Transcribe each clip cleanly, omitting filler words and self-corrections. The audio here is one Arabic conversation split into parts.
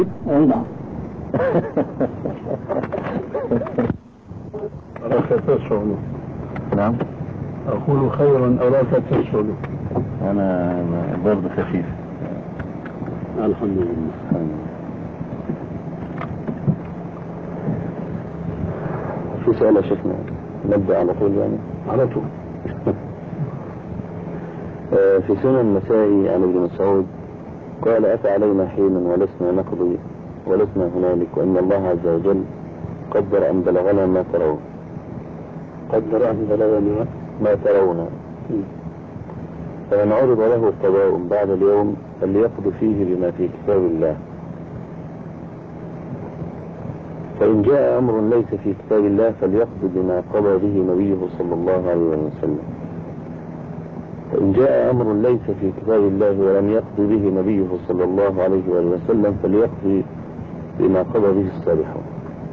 أي نعم. أراك تسعد. نعم. أقول خيرا أراك تسعد. أنا برضه خفيف. الحمد لله. في سؤال يا شيخنا، نبدأ على طول يعني؟ على طول. في سنن النسائي عن ابن مسعود قال: أتى علينا حين ولسنا نقضي ولسنا هنالك، وإن الله عز وجل قدر أن بلغنا ما ترون. قدر أن بلغنا ما ترون، فمن عرض له القضاء بعد اليوم فليقض فيه بما في كتاب الله، فإن جاء أمر ليس في كتاب الله فليقض بما قضى به نبيه صلى الله عليه وسلم، فإن جاء أمر ليس في كتاب الله ولم يقض به نبيه صلى الله عليه وسلم فليقض بما قضى به الصالحون.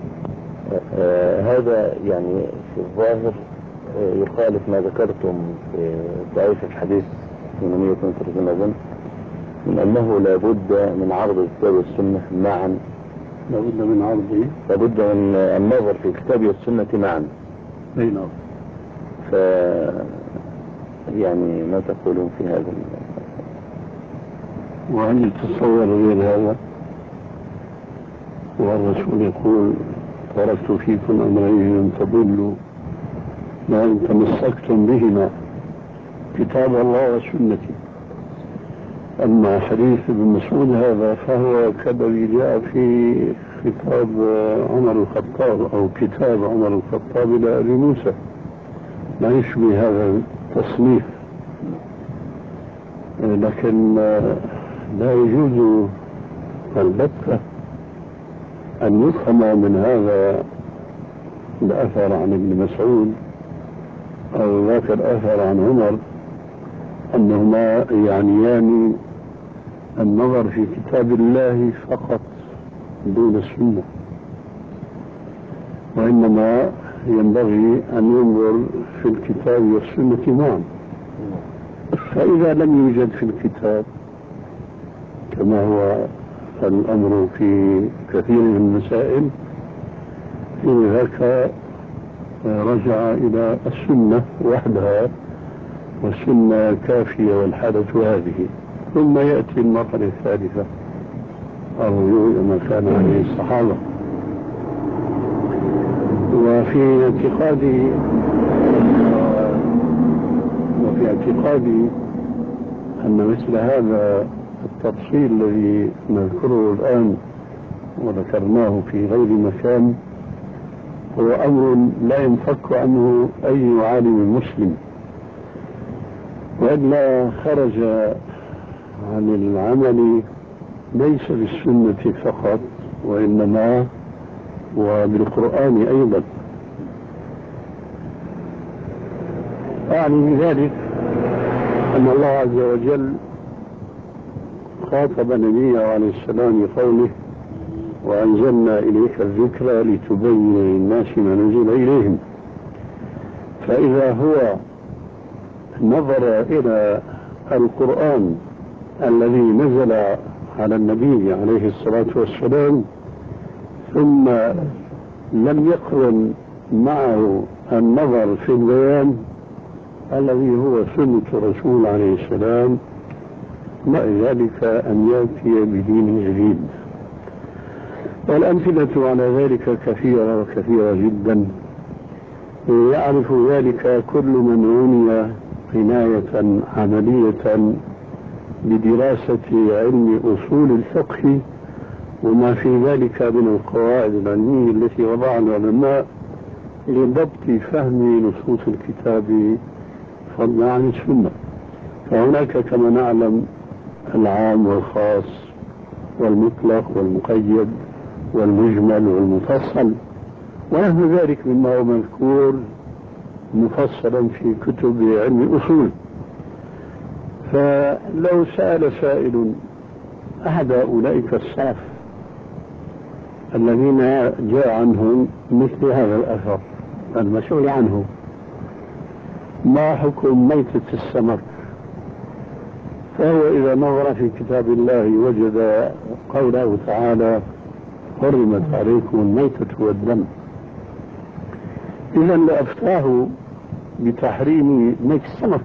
هذا يعني في الظاهر يخالف ما ذكرتم في ضعيف الحديث 832 أظن، من أنه لابد من عرض الكتاب والسنة معا. لابد من عرضه، لابد من النظر في الكتاب والسنة معا. أي نعم. يعني ما تقولون في هذا؟ وهل تتصور غير هذا؟ والرسول يقول: تركت فيكم أمرين لن تضلوا ما إن تمسكتم بهما، كتاب الله وسنتي. أما حديث ابن مسعود هذا فهو كالذي جاء في خطاب عمر الخطاب أو كتاب عمر الخطاب إلى أبي موسى، لا يشبه هذا التصنيف. لكن لا يجوز البتة أن يفهم من هذا الأثر عن ابن مسعود أو ذاك الأثر عن عمر أنهما يعنيان النظر في كتاب الله فقط دون السنة، وإنما ينبغي أن ينظر في الكتاب والسنة معا. فإذا لم يوجد في الكتاب كما هو الأمر في كثير من المسائل، في ذاك رجع إلى السنة وحدها، والسنة كافية والحالة هذه، ثم يأتي المرحلة الثالثة الرجوع إلى ما كان عليه الصحابة. وفي اعتقادي أن مثل هذا التفصيل الذي نذكره الآن وذكرناه في غير مكان هو أمر لا ينفك عنه أي عالم مسلم، وإلا خرج عن العمل ليس بالسنة فقط وإنما وبالقرآن أيضا. أعني بذلك أن الله عز وجل خاطب نبيه عليه السلام بقوله: وأنزلنا إليك الذكر لتبين للناس ما نزل إليهم. فإذا هو نظر إلى القرآن الذي نزل على النبي عليه الصلاة والسلام ثم لم يقرن معه النظر في البيان الذي هو سنة الرسول عليه السلام، مع ذلك أن يأتي بدين جديد. والأمثلة على ذلك كثيرة وكثيرة جدا، يعرف ذلك كل من عني عناية عملية بدراسة علم أصول الفقه وما في ذلك من القواعد العلمية التي وضعها العلماء لضبط فهم نصوص الكتاب فضلا عن السنة. فهناك كما نعلم العام والخاص والمطلق والمقيد والمجمل والمفصل ونحو ذلك مما هو مذكور مفصلا في كتب علم الأصول. فلو سأل سائل أحد أولئك السلف الذين جاء عنهم مثل هذا الأثر المسؤول عنه: ما حكم ميتة السمك؟ فهو إذا نظر في كتاب الله وجد قوله تعالى حرمت عليكم الميتة والدم. إذا لأفتاه بتحريم ميت السمك،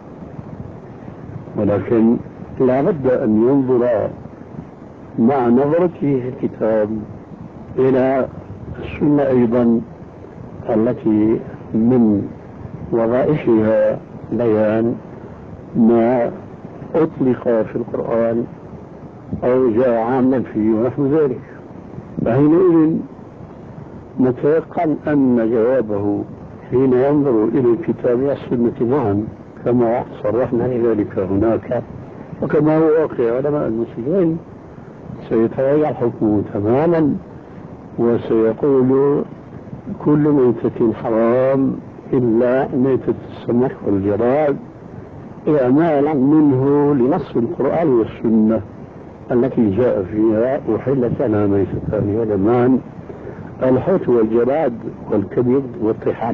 ولكن لا بد أن ينظر مع نظرته في الكتاب إلى السنة أيضا التي من وظائفها بيان ما أطلق في القرآن أو جاء عاما فيه ونحو ذلك. فحينئذ نتيقن أن جوابه حين ينظر إلى الكتاب والسنة معا كما صرحنا لذلك هناك وكما هو واقع علماء المسلمين سيتغير حكمه تماما، وسيقول كل ميتة حرام إلا ميتة السمك والجراد، إعمالا منه لنص القرآن والسنة التي جاء فيها أحلت لنا ميتتان ودمان الحوت والجراد والكبد والطحال.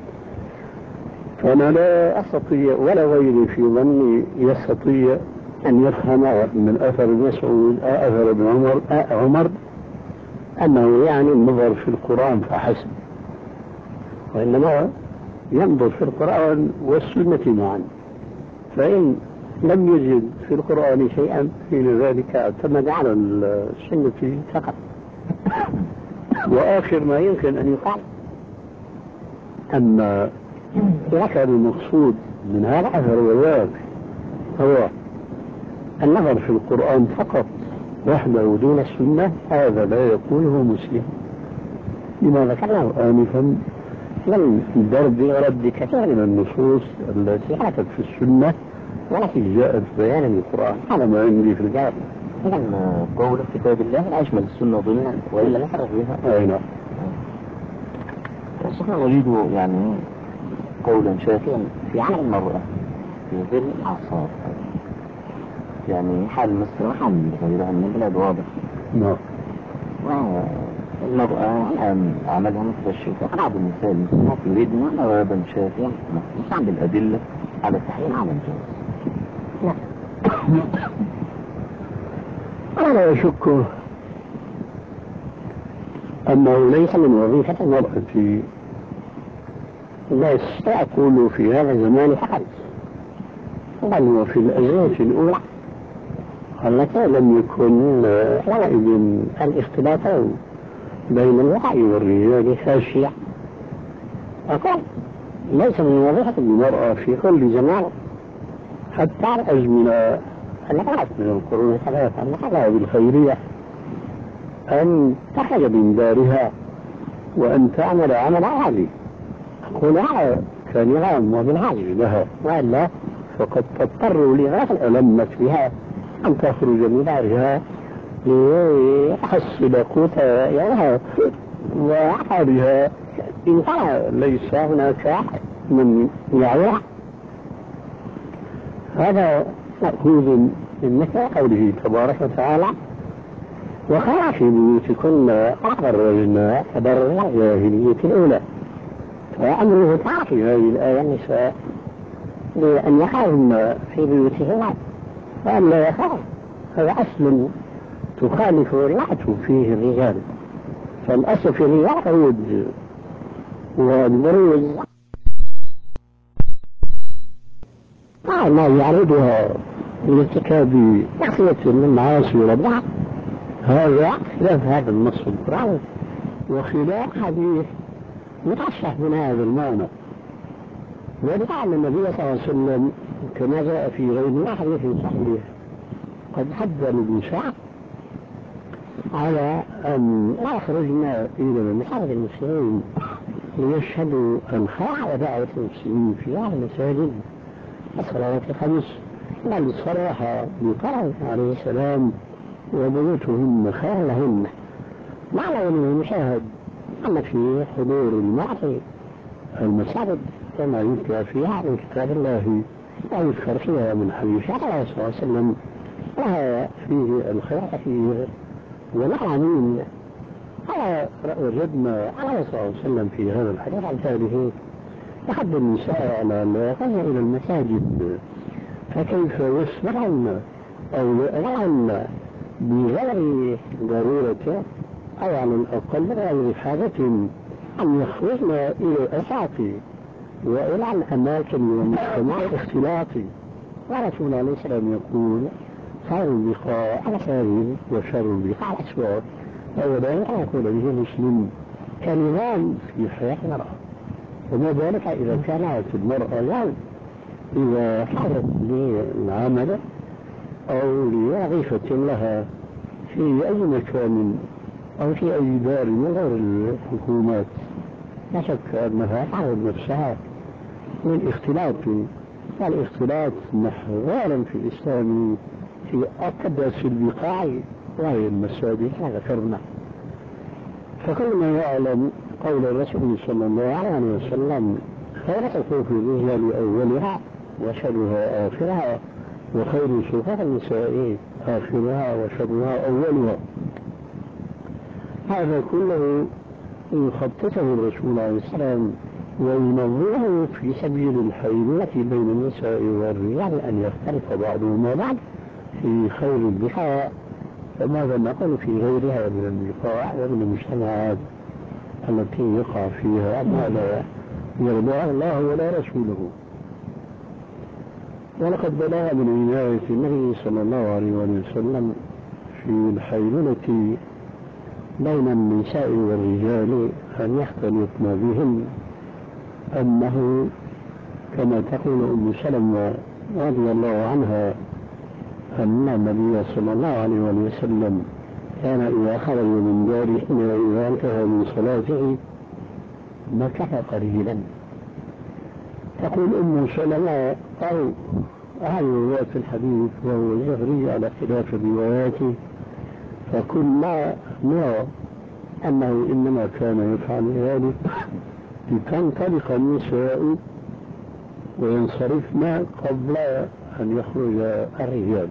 فأنا لا أستطيع ولا غيري في ظني يستطيع أن يفهم من أثر مسعود أثر ابن عمر أنه يعني النظر في القرآن فحسب، وإنما ينظر في القرآن والسنة معا، فإن لم يجد في القرآن شيئا حين ذلك اعتمد على السنة فقط. وآخر ما يمكن أن يقال أن لك المقصود من هذا الأثر وذاك هو النظر في القرآن فقط وحده دون السنة، هذا لا يكونه مسلم. لما ذكرناه آنفا من ضرب ورد كثير من النصوص التي أتت في السنة والتي جاءت بيانا من القرآن. هذا ما عندي في الجواب. إذا قول كتاب الله أشمل السنة ضمنا وإلا نفرق بها. أي نعم. الشيخنا نريد يعني قولا شافيا في عمل المرأة في ظل الأعصار، يعني حال مصر وحال غيرها من البلاد واضح. نعم. والمرأة الآن عملها مثل الشيطان. بعض النساء المسلمات يريدن جوابا شافيا نستعمل الأدلة على التحريم على الجواز. لا. أنا أشك أنه ليس من وظيفة المرأة بس أقول في هذا الزمان فقط، بل وفي الأزمنة الأولى التي لم يكن حينئذ الاختلاف بين الوعي والرجال خاشع. أقول ليس من وظيفة المرأة في كل زمان حتى الأزمنة الأخرى من القرون الثلاثة الحياة بالخيرية أن تخرج من دارها وأن تعمل عمل عالي. أقول هذا كنظام وبالعاجز لها، وإلا فقد تضطر لغاية ألمت بها أن تخرج من دارها لتحصل قوت يومها وعقارها إن كان ليس هناك من يعيها. هذا مأخوذ من مثل قوله تبارك وتعالى وخلع في بيوتكن أعرضن فبر الجاهلية الأولى. فأمره تعالى في هذه الآية النساء لأن يخرجن في بيوتهن وأن لا يخرج، هذا أصل تخالف رعته فيه الرجال. فالأصل في الرجال والبروز ما يعرضها لارتكاب معصية من المعاصي والبعض، هذا خلاف هذا النص القرآني وخلاف حديث مترشح من هذا المعنى. ولعل النبي صلى الله عليه وسلم كما جاء في غير حديث صحيح قد حذر النساء على أن لا يخرجن إلى محارب المسلمين ليشهدوا الخير ودعوة المسلمين في هذه المساجد الصلوات الخمس، بل صراحة بقوله عليه السلام وبيوتهن خير لهن. معنى أنه مشاهد أن في حضور المرأة المساجد كما يذكر فيها من كتاب الله أو يذكر فيها من حديث الله صلى الله عليه وسلم لها فيه الخير كثير والعظيم. وجدنا عليه الصلاة والسلام في هذا الحديث عن هذه تحب النساء على أن يخرجن إلى المساجد، فكيف يسمعن أو يرعن بغير ضرورة أو على الأقل غير حاجة أن يخرجن إلى الآفاق وإلى الأماكن والمجتمع الاختلاطي. ورسول الله صلى الله عليه وسلم يقول: خير البقاع الخارج وشر البقاع الأسواق. وذلك يقول به مسلم كلمان في حياة المرأة. وما ذلك إذا كانت المرأة يعني إذا حضرت للعمل أو لوظيفة لها في أي مكان أو في أي دار من غير الحكومات، لا شك أنها تعرض نفسها للاختلاط. والاختلاط محظورا في الإسلام في أقدس البقاع وهي المساجد كما ذكرنا. فكلنا يعلم قول الرسول صلى الله عليه وسلم: خير صفوف الرجال أولها وشرها آخرها، وخير صفوف النساء آخرها وشرها أولها. هذا كله يخططه الرسول عليه السلام وينظره في سبيل الحيلولة بين النساء والرجال أن يختلف بعضهما بعض في خير البقاع. فماذا نقول في غيرها من البقاع ومن المجتمعات التي يقع فيها ما لا يرضى الله ولا رسوله. ولقد بلغ من عناية النبي صلى الله عليه وسلم في الحيلولة بين النساء والرجال أن يختلطن بهم أنه كما تقول أم سلمة رضي الله عنها أن النبي صلى الله عليه وسلم كان إذا خرج من داره وإذا انتهى من صلاته مكث قليلا. تقول أم سلمة أو أهل رواية الحديث وهو الزهري على خلاف الروايات، فكنا نرى أنه إنما كان يفعل ذلك لتنطلق النساء وينصرفن قبل أن يخرج الرجال.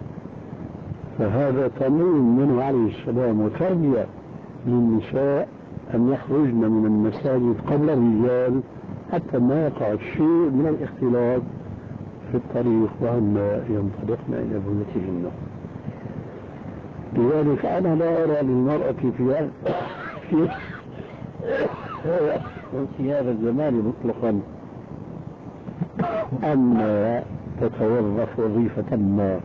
فهذا تمرين منه عليه السلام وتربية للنساء أن يخرجن من المساجد قبل الرجال حتى ما يقع شيء من الاختلاط في الطريق وهم ينطلقن إلى بيوتهن. لذلك أنا لا أرى للمرأة في هذا الزمان مطلقا أن تتوظف وظيفة ما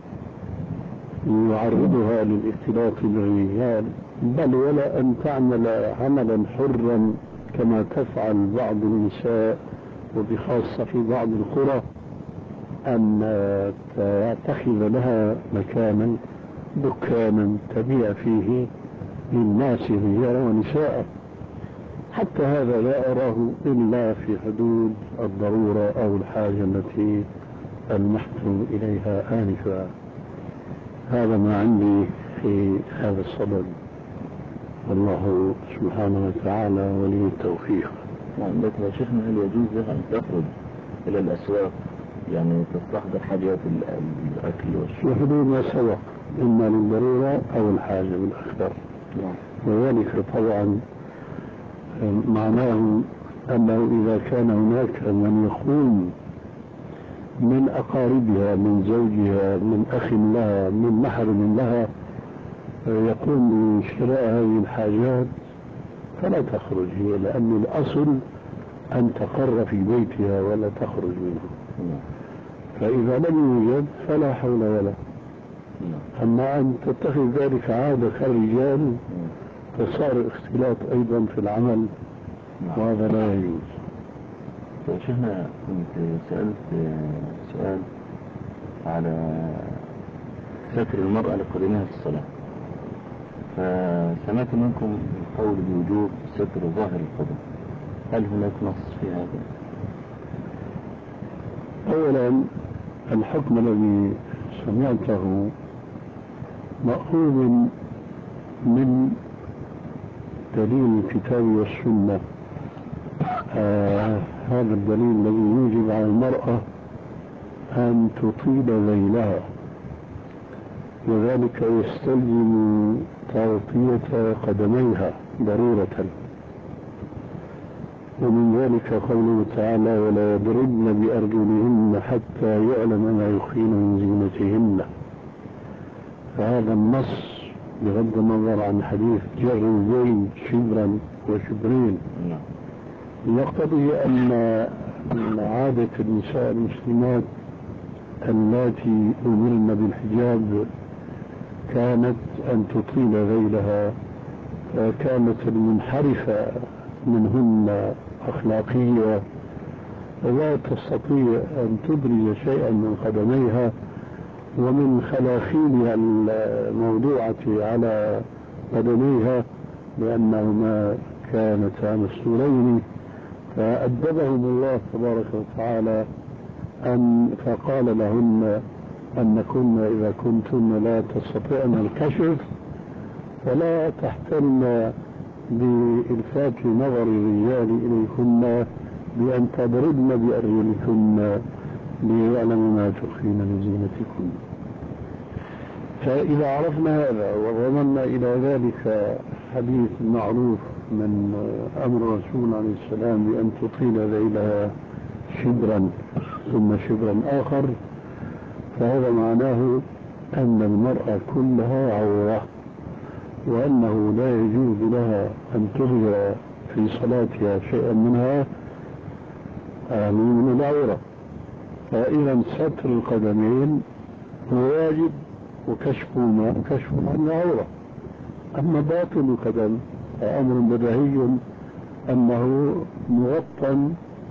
يعرضها للاختلاط بالرجال، بل ولا أن تعمل عملا حرا كما تفعل بعض النساء وبخاصة في بعض القرى، أن تتخذ لها مكانا دكانا تبيع فيه للناس رجالا ونساء. حتى هذا لا أراه إلا في حدود الضرورة أو الحاجة التي ألمحت إليها آنفا. هذا ما عندي في هذا الصدد، والله سبحانه وتعالى ولي التوفيق. لكن يا شيخنا هل يجوز لها أن تخرج إلى الأسواق يعني تستحضر حاجات الأكل والشرب في حدود ما سبق إما للضرورة أو الحاجة بالأكثر؟ وذلك طبعا معناه أنه إذا كان هناك من يقوم من أقاربها من زوجها من أخ لها من محرم لها يقوم بشراء هذه الحاجات فلا تخرج هي، لأن الأصل أن تقر في بيتها ولا تخرج منه. فإذا لم يوجد فلا حول ولا. أما أن تتخذ ذلك عادة كالرجال فصار اختلاط أيضا في العمل وهذا لا يجوز. شيخنا كنت سألت سؤال على ستر المرأة لقدمها في الصلاة، فسمعت منكم القول بوجوب ستر ظاهر القدم، هل هناك نص في هذا؟ أولا الحكم الذي سمعته مأخوذ من دليل الكتاب والسنة. هذا الدليل الذي يوجب على المرأة أن تطيل ذيلها، وذلك يستلزم تغطية قدميها ضرورة. ومن ذلك قوله تعالى: ولا يضربن بأرجلهن حتى يعلم ما يخفين من زينتهن. فهذا النص بغض النظر عن حديث جر الزين شبرا وشبرين يقتضي أن عادة النساء المسلمات اللاتي أمرن بالحجاب كانت أن تطيل ذيلها، كانت المنحرفة منهن أخلاقية لا تستطيع أن تبرز شيئا من قدميها ومن خلاخيلها الموضوعة على قدميها لأنهما كانتا مستورين، فأدبهم الله تبارك وتعالى فقال لهن أنكن إذا كنتن لا تستطيعن الكشف فلا تحتلن بإلفات نظر الرجال إليكن بأن تضربن بأرجلكن ليعلم ما تخفين من زينتكن. فإذا عرفنا هذا وضمنا إلى ذلك حديث معروف من أمر الرسول عليه السلام بأن تطيل ذيلها شبرا ثم شبرا آخر، فهذا معناه أن المرأة كلها عورة، وأنه لا يجوز لها أن تظهر في صلاتها شيئا منها من العورة. فإذا ستر القدمين هو واجب وكشفهما كشف عن العورة. أما باطن القدم فأمر بديهي أنه مغطى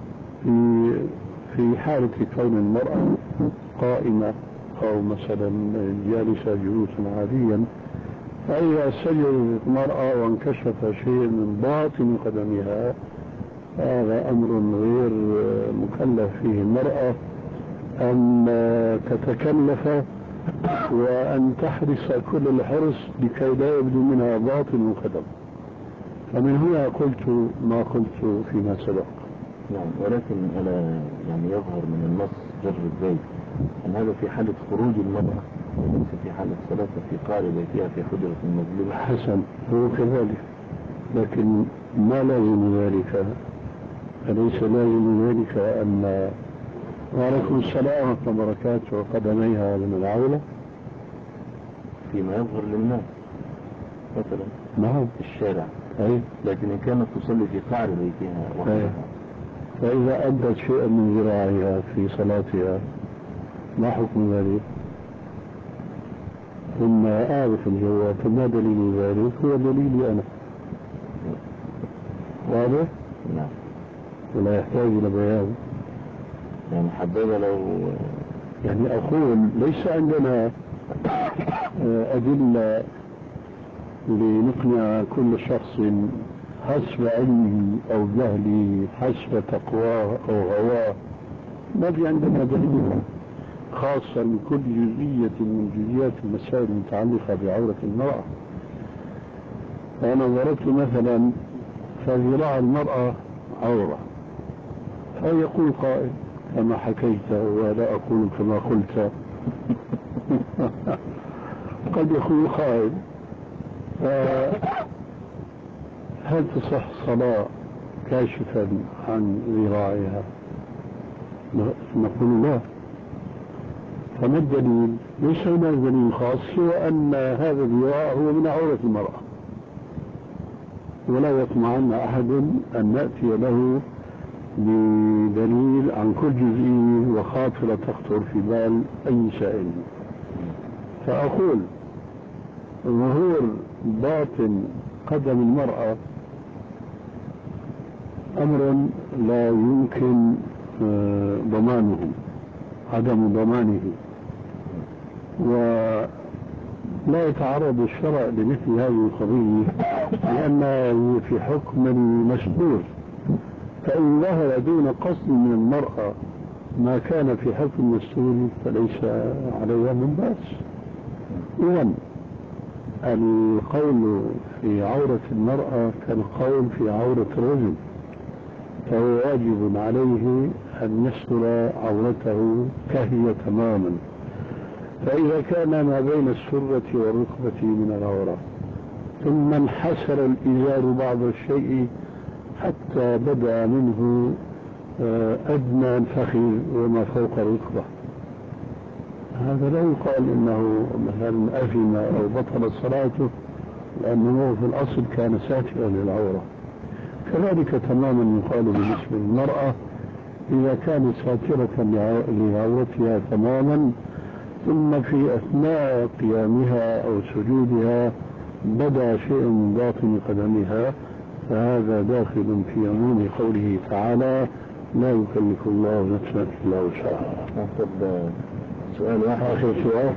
في حالة كون المرأة قائمة أو مثلا جالسة جلوسا عاديا، فإذا سجدت المرأة وانكشف شيء من باطن قدمها هذا أمر غير مكلف فيه المرأة أن تتكلف وأن تحرص كل الحرص لكي لا يبدو منها باطن القدم. فمن هنا قلت ما قلت فيما سبق. نعم، ولكن ألا يعني يظهر من النص جر الزيت أن هذا في حالة خروج المرأة وليس في حالة صلاتها في قاع بيتها في حجرة المظلمة. حسن، هو كذلك، لكن ما لازم ذلك، أليس لازم ذلك أن وعليكم السلام ورحمة الله وبركاته وقدميها من العولة فيما يظهر للناس مثلا نعم في الشارع، أي، لكن إن كانت تصلي في قاع بيتها وحدها فإذا أدت شيئا من ذراعها في صلاتها ما حكم ذلك؟ ثم أعرف الجواب، فما دليل ذلك؟ هو دليلي أنا. واضح؟ نعم، ولا يحتاج إلى بيان. يعني حبذا لو يعني أقول ليس عندنا أدلة لنقنع كل شخص حسب علمه أو جهله حسب تقواه أو هواه، ما في عندنا دليل خاصة لكل جزئية من جزئيات المسائل المتعلقة بعورة المرأة. أنا ضربت مثلا فذراع المرأة عورة، فيقول قائل كما حكيت ولا أقول كما قلت قد يقول قائل هل تصح صلاة كاشفا عن ذراعها؟ نقول لا. فما الدليل؟ ليس هناك دليل خاص سوى أن هذا الذراع هو من عورة المرأة، ولا يطمعن أحد أن نأتي له بدليل عن كل جزئية وخاطرة تخطر في بال أي سائل. فأقول ظهور باطن قدم المرأة أمر لا يمكن ضمانه، عدم ضمانه، ولا يتعرض الشرع لمثل هذه القضية لأنه في حكم المستور. فإن ظهر دون قصد من المرأة ما كان في حكم المستور فليس عليها من بأس. إذن القول في عورة المرأة كالقول في عورة الرجل، فهو واجب عليه أن يستر عورته كهي تماما. فإذا كان ما بين السرة والركبة من العورة ثم انحسر الإزار بعض الشيء حتى بدأ منه أدنى الفخذ وما فوق الركبة، هذا لا يقال انه مثلا اثم او بطلت صلاته، لانه في الاصل كان ساترا للعوره. كذلك تماما يقال بالنسبه للمراه اذا كانت ساتره لعورتها تماما ثم في اثناء قيامها او سجودها بدا شيء من باطن قدمها، فهذا داخل في عموم قوله تعالى: لا يكلف الله نفسا الا وسعها. سؤال واحد آخر سؤال.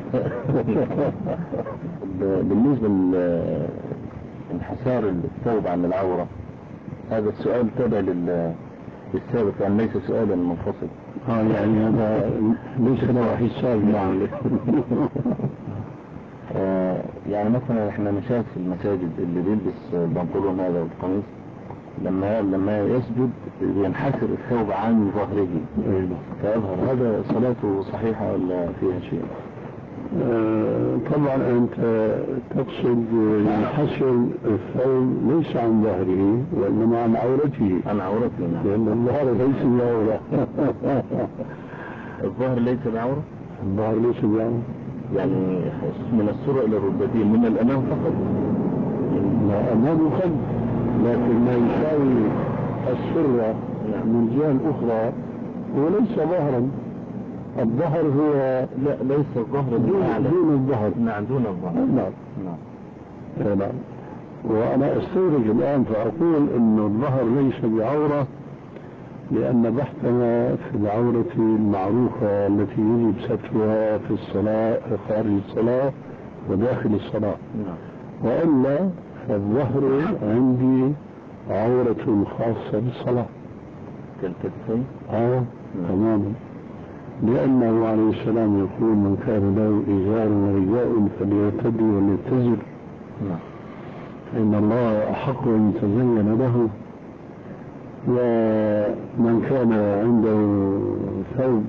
بالنسبة لانحسار الثوب عن العورة، هذا السؤال تابع للسابق، يعني ليس سؤالا منفصل. يعني هذا ليس له حساب. نعم. يعني مثلا احنا نشاهد في المساجد اللي بيلبس البنطلون هذا والقميص لما يسجد ينحسر الثوب عن ظهره فيظهر، هذا صلاته صحيحة ولا فيها شيء؟ طبعا أنت تقصد ينحسر الثوب ليس عن ظهره وإنما عن عورته. عن عورته، نعم. لأن الظهر ليس بعورة. الظهر ليس بعورة؟ الظهر ليس بعورة، يعني من السرة إلى الركبتين، من الأمام فقط؟ لا، أمام وخلف، لكن ما يساوي السرة من الجهة الأخرى هو ليس ظهرا. الظهر هو لا، ليس الظهر دون الظهر. نعم، دون الظهر. نعم. نعم. وأنا أستدرج الآن فأقول أن الظهر ليس بعورة، لأن بحثنا في العورة المعروفة التي يجب سترها في الصلاة، خارج الصلاة وداخل الصلاة. وإلا فالظهر عندي عورة خاصة بالصلاة كالكتفين. تماما، لأنه عليه السلام يقول: من كان له إزار ورداء فليرتدي وليتزر، فإن الله أحق أن يتزين له. ومن كان عنده ثوب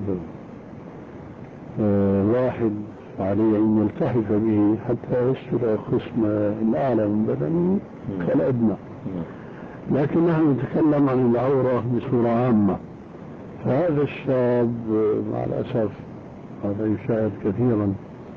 واحد عليه أن يلتحف به حتى يستر القسم الأعلى من بدنه كالأدنى. لكن نحن نتكلم عن العورة بصورة عامة. فهذا الشاب مع الأسف هذا يشاهد كثيرا،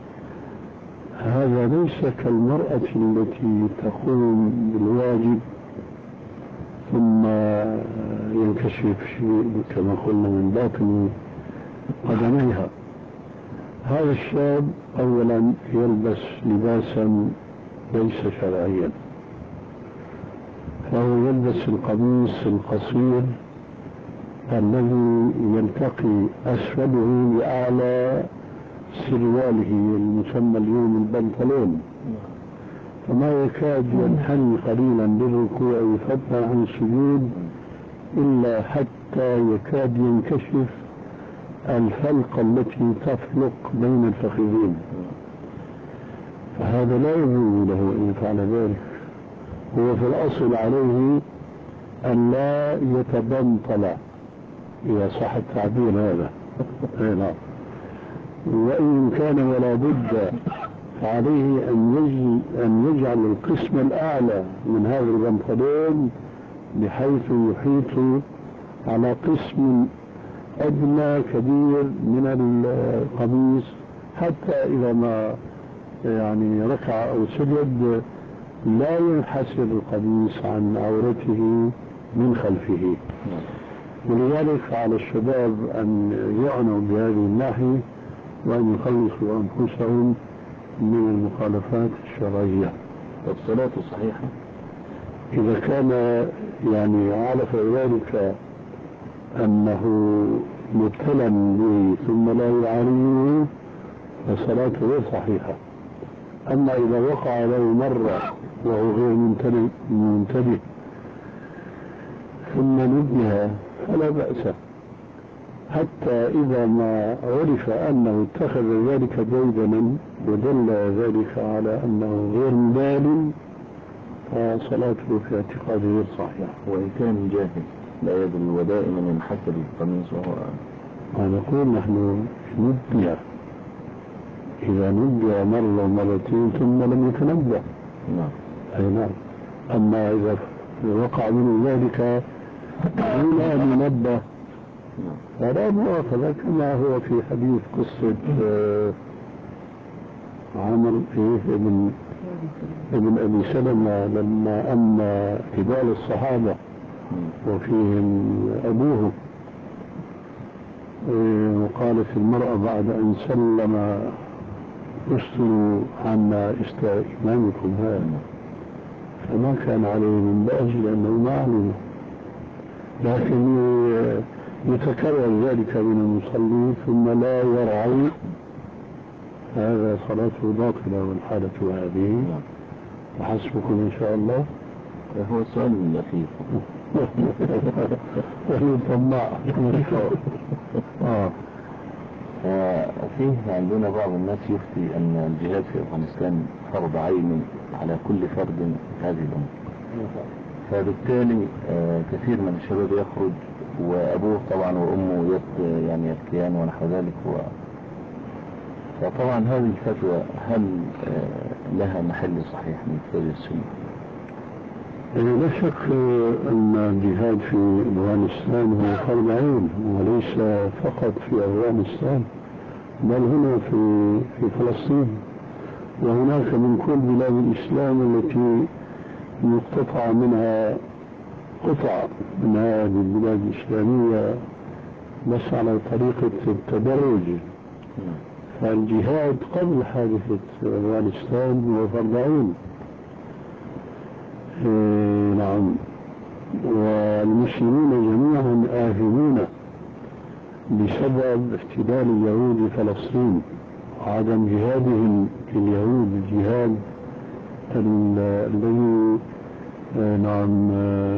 هذا ليس كالمرأة التي تقوم بالواجب ثم ينكشف شيء كما قلنا من باطن قدميها. هذا الشاب أولا يلبس لباسا ليس شرعيا، فهو يلبس القميص القصير الذي يلتقي أسفله بأعلى سرواله المسمى اليوم البنطلون، فما يكاد ينحني قليلا للركوع ويفتح عن السجود إلا حتى يكاد ينكشف الفلقة التي تفلق بين الفخذين. فهذا لا يجوز له أن يفعل ذلك. هو في الأصل عليه أن لا يتبنطل إذا صح التعبير هذا. نعم. وإن كان ولا بد فعليه أن يجعل القسم الأعلى من هذا البنطلون بحيث يحيط على قسم أدنى كبير من القميص، حتى إذا ما يعني ركع أو سجد لا ينحسر القميص عن عورته من خلفه. ولذلك على الشباب أن يعنوا بهذه الناحية وأن يخلصوا أنفسهم من المخالفات الشرعية. الصلاة صحيحة إذا كان يعني عرف ذلك أنه مبتلى به ثم لا يعانيه فصلاته غير صحيحة. أما إذا وقع له مرة وهو غير منتبه ثم نبه فلا بأس، حتى إذا ما عرف أنه اتخذ ذلك ديدنا ودل ذلك على أنه غير مبال فصلاته في اعتقاده غير صحيحة. وإن كان جاهل لا يدل ودائما ينحسر القميص وهو نقول نحن نبه إذا نبه مرة ومرتين ثم لم يتنبه. أي نعم. أما إذا وقع منه ذلك دون أن ينبه فلا مؤاخذة كما هو في حديث قصة عمرو ابن أبي سلمة لما أما كبار الصحابة وفيهم أبوه وقالت المرأة بعد أن سلم استروا عنا إمامكم هذا، فما كان عليه من بأس لأنه ما علم، لكن يتكرر ذلك من المصلين ثم لا يرعوا، هذا صلاته باطلة والحالة هذه. وحسبكم إن شاء الله. هو السؤال الأخير وهي طماع. فيه عندنا بعض الناس يفتي أن الجهاد في أفغانستان فرض عين على كل فرد هذه الأمة، فبالتالي كثير من الشباب يخرج وأبوه طبعا وأمه يعني يبكيان ونحو ذلك فطبعا هذه الفتوى هل لها محل صحيح من كتاب السنة؟ لا شك أن الجهاد في أفغانستان هو فرض عين، وليس فقط في أفغانستان بل هنا في فلسطين وهناك من كل بلاد الإسلام التي يقتطع منها قطع من هذه البلاد الإسلامية بس على طريقة التدرج. فالجهاد قبل حادثة أفغانستان هو فرض عين. نعم. والمسلمون جميعا آثمون بسبب احتلال اليهود فلسطين وعدم جهادهم اليهود، الجهاد الذي نعم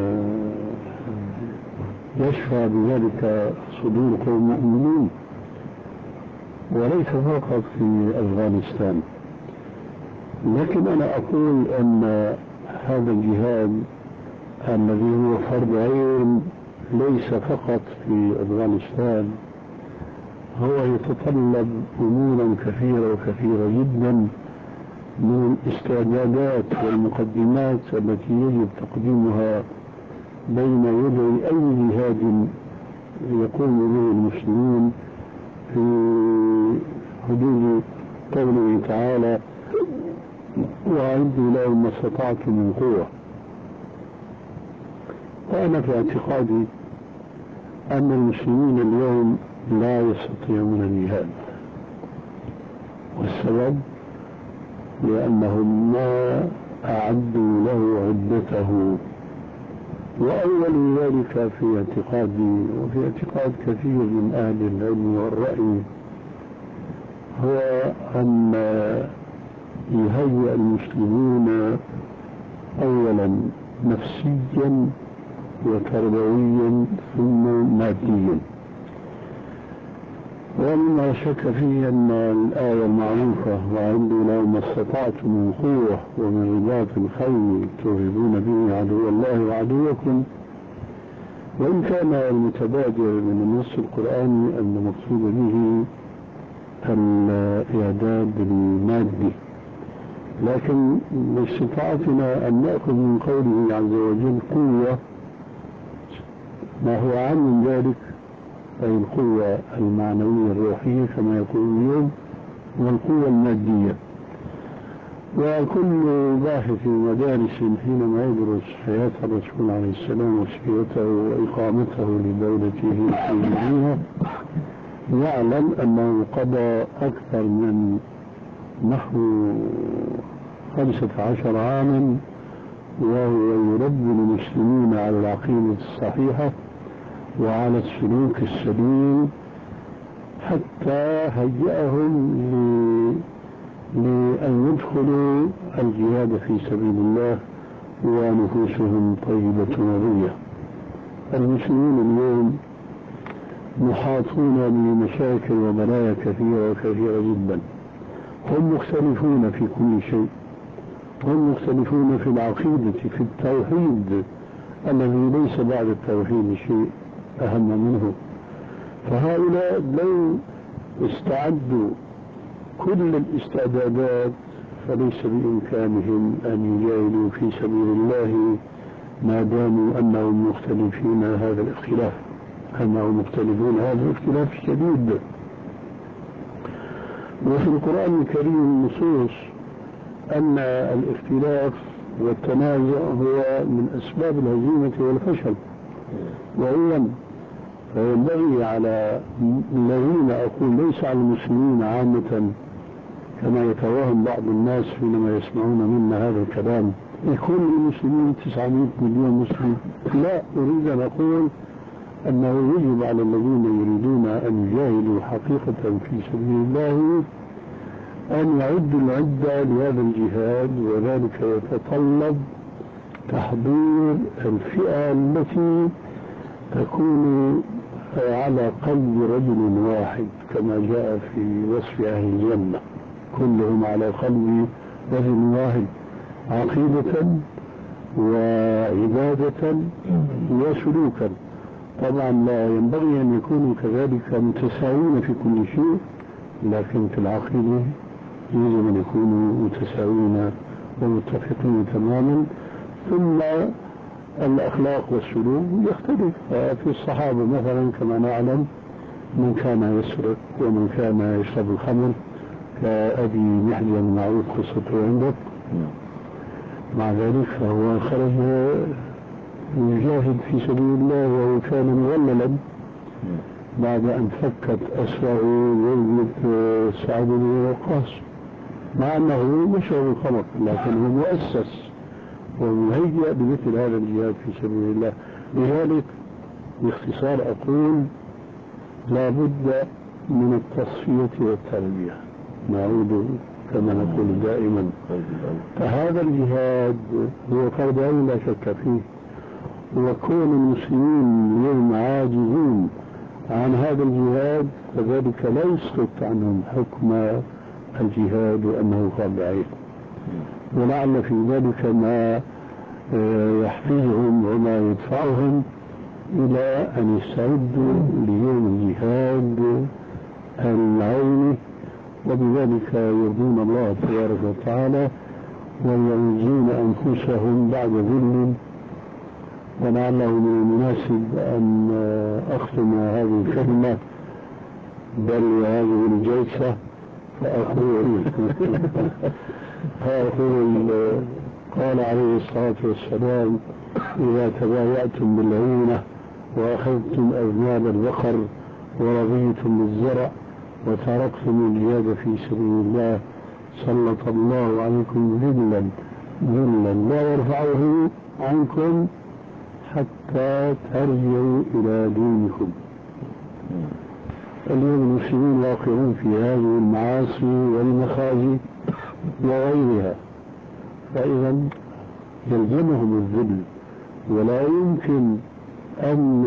يشفى بذلك صدور قوم مؤمنين، وليس فقط في أفغانستان. لكن أنا أقول أن هذا الجهاد الذي هو فرض عين ليس فقط في أفغانستان، هو يتطلب أمورا كثيرة جدا من الاستعدادات والمقدمات التي يجب تقديمها بين يدي أي جهاد يقوم به المسلمون في حدود قوله تعالى وأعدوا لهم ما استطعتم من قوة. وأنا في اعتقادي أن المسلمين اليوم لا يستطيعون الجهاد، والسبب لأنهم ما أعدوا له عدته. وأول ذلك في اعتقادي وفي اعتقاد كثير من أهل العلم والرأي هو أن يهيئ المسلمون أولا نفسيا وتربويا ثم ماديا. ومما شك فيه أن الآية المعروفة وأعدوا لهم ما استطعتم من قوة ومن رباط الخيل ترهبون به عدو الله وعدوكم، وإن كان المتبادر من النص القرآني أن المقصود به الإعداد المادي، لكن باستطاعتنا أن نأخذ من قوله عز وجل قوة ما هو عام من ذلك، أي القوة المعنوية الروحية كما يقول اليوم والقوة المادية. وكل باحث في مدارس حينما يدرس حياة الرسول عليه السلام وسيرته وإقامته لدولته في المدينة يعلم أنه قضى أكثر من نحو 15 عاما وهو يربي المسلمين على العقيدة الصحيحة وعلى السلوك السليم حتى هيئهم لأن يدخلوا الجهاد في سبيل الله ونفوسهم طيبة نظيفة. المسلمون اليوم محاطون بمشاكل وبلايا كثيرة جدا. هم مختلفون في كل شيء، هم مختلفون في العقيدة، في التوحيد الذي ليس بعد التوحيد شيء أهم منه. فهؤلاء لو استعدوا كل الاستعدادات فليس بإمكانهم أن يجاهدوا في سبيل الله ما داموا أنهم مختلفين هذا الاختلاف. أنهم مختلفون، هذا اختلاف شديد. وفي القرآن الكريم نصوص أن الاختلاف والتنازع هو من أسباب الهزيمة والفشل، وأيضا فينبغي على الذين، أقول ليس على المسلمين عامة كما يتوهم بعض الناس حينما يسمعون منا هذا الكلام، يكون المسلمين 900 مليون مسلم. لا، أريد أن أقول أنه يجب على الذين يريدون أن يجاهدوا حقيقة في سبيل الله أن يعدوا العدة لهذا الجهاد، وذلك يتطلب تحضير الفئة التي تكون على قلب رجل واحد، كما جاء في وصف أهل الجنة كلهم على قلب رجل واحد، عقيدة وعبادة وسلوكا. طبعا لا ينبغي أن يكونوا كذلك متساوين في كل شيء، لكن في العقيدة يجب أن يكونوا متساوين ومتفقين تماما. ثم الأخلاق والسلوك يختلف. في الصحابة مثلا كما نعلم من كان يسرق ومن كان يشرب الخمر، كأبي محجن المعروف قصته عندك، مع ذلك فهو خرج يجاهد في سبيل الله وهو كان مغللا بعد أن فكت أسره زوجة سعد بن وقاص، مع أنه يشرب الخمر لكنه مؤسس ومهيئ بمثل هذا الجهاد في سبيل الله. لذلك باختصار أقول لا بد من التصفية والتربية، نعود كما نقول دائما. فهذا الجهاد هو فرض عين لا شك فيه، وكون المسلمين اليوم عاجزون عن هذا الجهاد فذلك لا يسقط عنهم حكم الجهاد وأنه فرض عين، ولعل في ذلك ما يحفزهم وما يدفعهم إلى أن يستعدوا ليوم الجهاد العيني، وبذلك يرضون الله تبارك وتعالى ويعزون أنفسهم بعد ذل. ولعله من المناسب أن أختم هذه الكلمة بل وهذه الجلسة فأقول قال عليه الصلاة والسلام: إذا تبايعتم بالعينة وأخذتم أذناب البقر ورضيتم بالزرع وتركتم الجهاد في سبيل الله سلط الله عليكم ذلا لا يرفعه عنكم حتى ترجعوا إلى دينكم. اليوم المسلمين واقعون في هذه المعاصي والمخازي وغيرها، فإذا يلزمهم الذل، ولا يمكن أن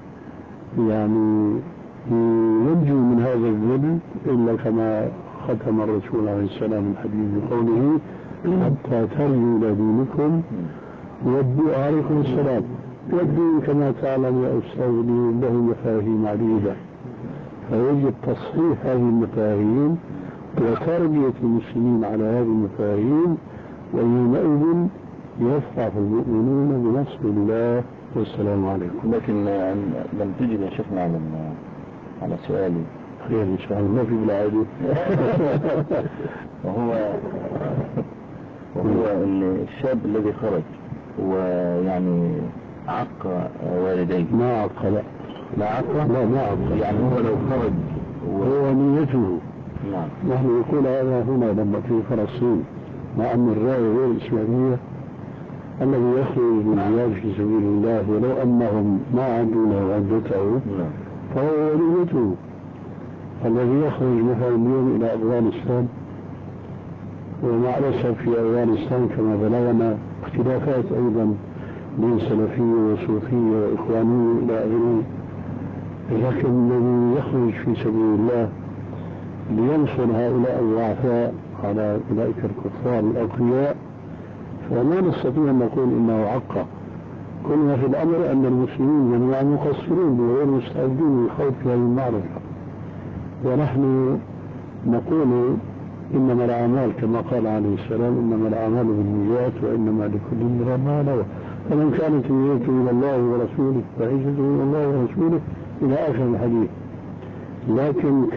ينجوا من هذا الذل إلا كما ختم الرسول عليه السلام الحديث بقوله: حتى ترجعوا إلى دينكم. والدين عليكم السلام. والدين كما تعلم يا أستاذ له مفاهيم عديدة، فيجب تصحيح هذه المفاهيم وتربية المسلمين على هذه المفاهيم، ويومئذ يفرح المؤمنون بنصر الله. والسلام عليكم. لكن لم تجد يا شيخنا على سؤالي. خير إن شاء الله، ما في بالعادة. وهو الشاب الذي خرج ويعني عق والديه. ما عق، لا عق، لا ما عق، يعني هو لو خرج هو نيته. نعم. نحن نقول هذا هنا لما في فلسطين مع أن الراية غير الإسلامية الذي يخرج للجهاد في سبيل الله ولو أنهم ما عدوا له عدته فهو نيته. الذي يخرج مثلا اليوم إلى أفغانستان، ومع الأسف في أفغانستان كما بلغنا اختلافات أيضا بين سلفية وصوفية وإخوانية إلى آخره، لكن الذي يخرج في سبيل الله لينصر هؤلاء الضعفاء على أولئك الكفار الأقوياء فما نستطيع أن نقول إنه عق. كل ما في الأمر أن المسلمين جميعا مقصرون وغير مستعدين للخوض في هذه المعركة، ونحن نقول إنما الأعمال كما قال عليه السلام: إنما الأعمال بالنيات وإنما لكل امرئ ما نوى، فمن كانت نيته إلى الله ورسوله فهجرته إلى الله ورسوله إلى آخر الحديث. لكن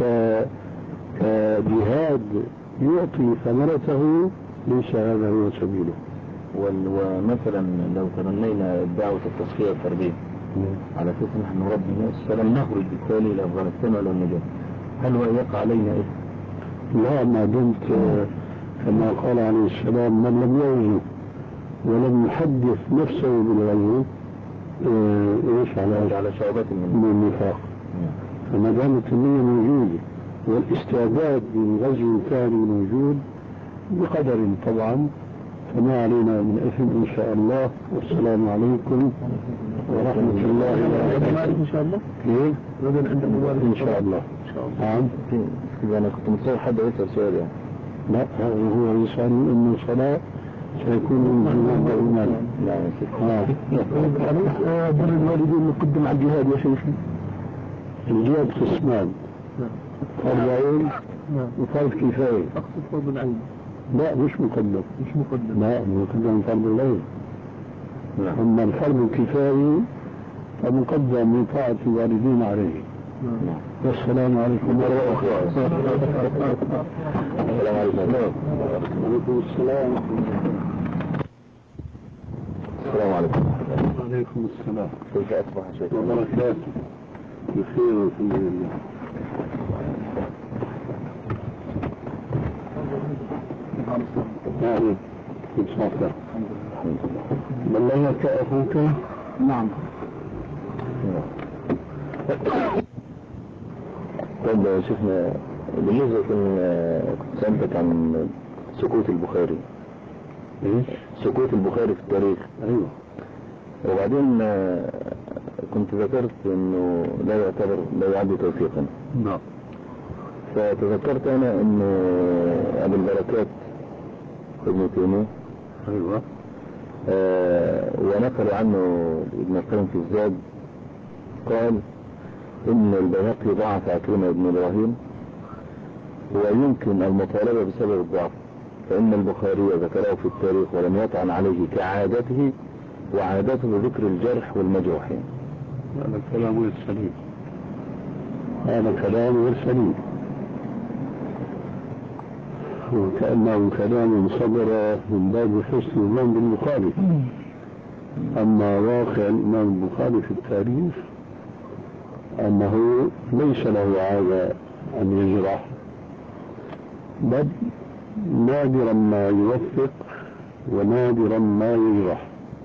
كجهاد يعطي ثمرته ليس هذا هو سبيله. ومثلا لو تمنينا دعوة التصفية الفردية على أساس نحن نربي الناس فلم نخرج بالتالي إلى أفغانستان ولا النجاة، هل هو يقع علينا إيه؟ لا، ما دمت كما قال عليه السلام من لم يغزو ولم يحدث نفسه بالغزو ايش على شعبات من النفاق. فما دامت النية موجودة والاستعداد للغزو كان موجود بقدر طبعا، فما علينا من إثم إن شاء الله. والسلام عليكم ورحمة الله وبركاته. إن شاء الله. إيه؟ غدا عند مبارك إن شاء الله. نعم. أنا كنت متصور حد يسأل سؤال يعني. لا، هو يسأل إنه صلاة سيكون من الإيمان. نعم يا شيخ. بر الوالدين مقدم على الجهاد يا شيخ. الجهاد قسمان، فرض عين وفرض كفاية. أقصد فرض العين. لا، مش مقدم. لا، مقدم فرض الليل. أما الفرض الكفاية فمقدم من طاعة الوالدين عليه. والسلام عليكم ورحمة الله. السلام عليكم. وعليكم السلام. السلام عليكم. وعليكم السلام. كيف أصبح شيخ؟ وبركاته. بخير والحمد لله. نعم. بصحة. بلغك أخوك؟ نعم. طيب يا شيخنا، بالنسبة كنت سألتك عن سكوت البخاري. ايش؟ سكوت البخاري في التاريخ. ايوه. وبعدين كنت ذكرت انه لا يعد توثيقا. نعم. فتذكرت انا ان ابو البركات ابن تيمية ايوه. ونقل عنه ابن القيم في الزاد قال ان البيهقي ضعف عكرمة بن ابراهيم ويمكن المطالبة بسبب الضعف، فان البخاري ذكره في التاريخ ولم يطعن عليه كعادته، وعادته ذكر الجرح والمجروحين. هذا كلام غير سليم. هذا كلام غير سليم، وكأنه كلام صدر من باب حسن الظن بالبخاري. أما واقع الإمام البخاري في التاريخ أنه ليس له عادة أن يجرح، بل نادرا ما يوفق ونادرا ما يجرح.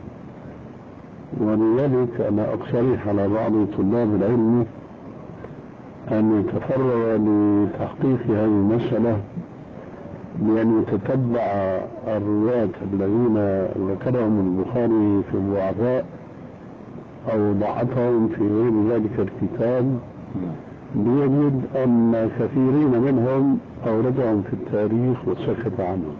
ولذلك أنا أقترح على بعض طلاب العلم أن يتفرغ لتحقيق هذه المسألة بأن يتتبع الرواة الذين ذكرهم البخاري في الضعفاء أو ضعفهم في غير ذلك الكتاب، ليجد أن كثيرين منهم أوردهم في التاريخ وسكت عنهم.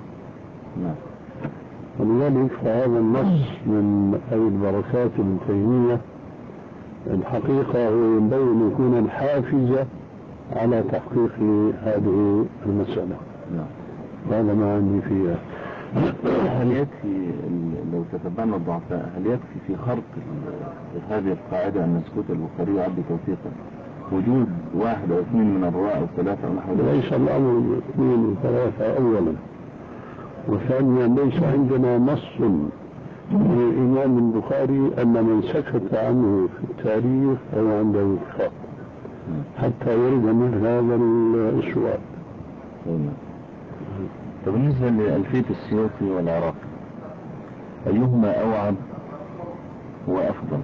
ولذلك فهذا النص من أي البركات ابن تيمية الحقيقة هو ينبغي أن يكون الحافز على تحقيق هذه المسألة. هذا ما عندي فيها. هل يكفي لو تتبعنا الضعفاء هل يكفي في خرق هذه القاعدة أن سكوت البخاري يعد توثيقا وجود واحد أو اثنين من الرواة أو ثلاثة أو نحو ذلك؟ ليس الأمر اثنين وثلاثة أولا، وثانيا ليس عندنا نص من الإمام البخاري أن من سكت عنه في التاريخ فهو عنده وفاق حتى يرد من هذا السؤال. فبالنسبة لألفية السيوطي والعراقي أيهما أوعب وأفضل؟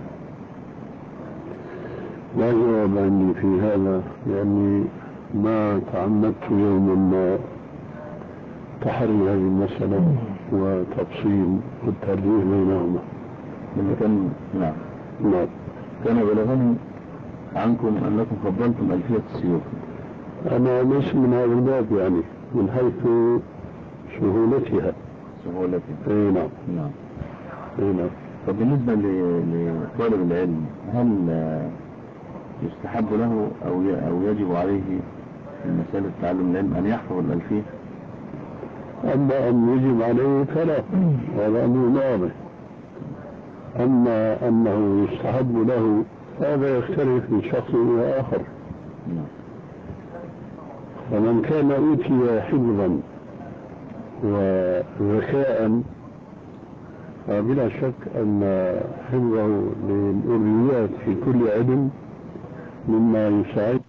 لا جواب عندي في هذا، لأني ما تعمدت يوما ما تحري هذه المسألة وتفصيل والترجيح بينهما. كان نعم كان بلغني عنكم أنكم فضلتم ألفية السيوطي. أنا ليس من هذا الباب، يعني من حيث سهولتها. اي نعم. فبالنسبة لطالب العلم هل يستحب له أو يجب عليه في مسألة تعلم العلم أن يحفظ الألفية؟ أما أن يجب عليه فلا، هذا أمر واضح. أما أنه يستحب له هذا يختلف من شخص إلى آخر. فمن كان أوتي حفظا وذكاء فبلا شك أن حفظه للأولويات في كل علم مما يساعد